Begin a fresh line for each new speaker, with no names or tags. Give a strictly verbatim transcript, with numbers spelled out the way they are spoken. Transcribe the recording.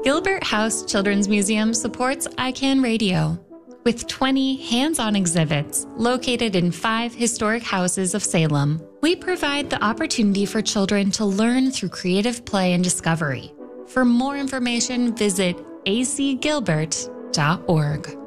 Gilbert House Children's Museum supports I CAN Radio with twenty hands-on exhibits located in five historic houses of Salem. We provide the opportunity for children to learn through creative play and discovery. For more information, visit a c gilbert dot org.